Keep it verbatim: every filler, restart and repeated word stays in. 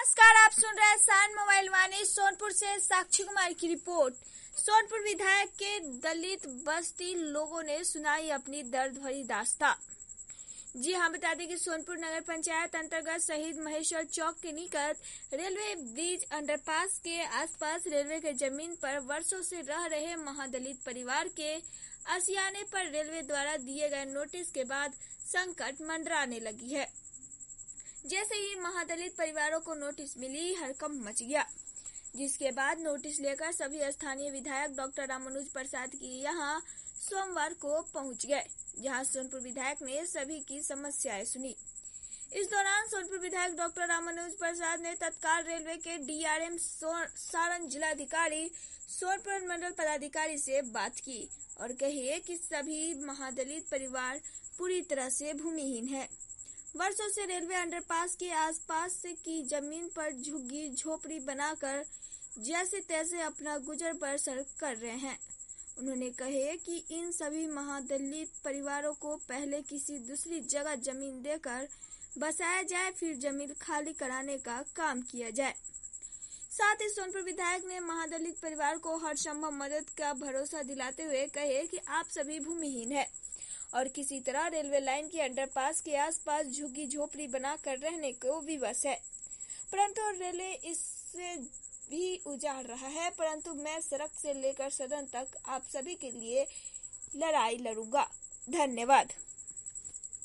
नमस्कार, आप सुन रहे हैं सान मोबाइल वाणी। सोनपुर से साक्षी कुमार की रिपोर्ट। सोनपुर विधायक के दलित बस्ती लोगों ने सुनाई अपनी दर्द भरी दास्तां। जी हां, बता दें कि सोनपुर नगर पंचायत अंतर्गत शहीद महेश्वर चौक के निकट रेलवे ब्रिज अंडरपास के आसपास रेलवे के जमीन पर वर्षों से रह रहे महादलित परिवार के आशियाने पर रेलवे द्वारा दिए गए नोटिस के बाद संकट मंडराने लगी है। जैसे ही महादलित परिवारों को नोटिस मिली, हड़कंप मच गया, जिसके बाद नोटिस लेकर सभी स्थानीय विधायक डॉक्टर रामानुज प्रसाद की यहां सोमवार को पहुंच गए, जहां सोनपुर विधायक ने सभी की समस्याएं सुनी। इस दौरान सोनपुर विधायक डॉक्टर रामानुज प्रसाद ने तत्काल रेलवे के डीआरएम सारण जिलाधिकारी सोनपुर मंडल पदाधिकारी से बात की और कही कि सभी महादलित परिवार पूरी तरह से भूमिहीन है। वर्षों से रेलवे अंडरपास के आसपास की जमीन पर झुग्गी झोपड़ी बनाकर जैसे तैसे अपना गुजर बसर कर रहे हैं। उन्होंने कहे कि इन सभी महादलित परिवारों को पहले किसी दूसरी जगह जमीन देकर बसाया जाए, फिर जमीन खाली कराने का काम किया जाए। साथ ही सोनपुर विधायक ने महादलित परिवार को हर संभव मदद का भरोसा दिलाते हुए कहे कि आप सभी भूमिहीन है और किसी तरह रेलवे लाइन के अंडरपास के आसपास झुग्गी झोपड़ी बनाकर रहने को विवश है, परंतु रेलवे इससे भी उजाड़ रहा है। परंतु मैं सड़क से लेकर सदन तक आप सभी के लिए लड़ाई लड़ूंगा। धन्यवाद।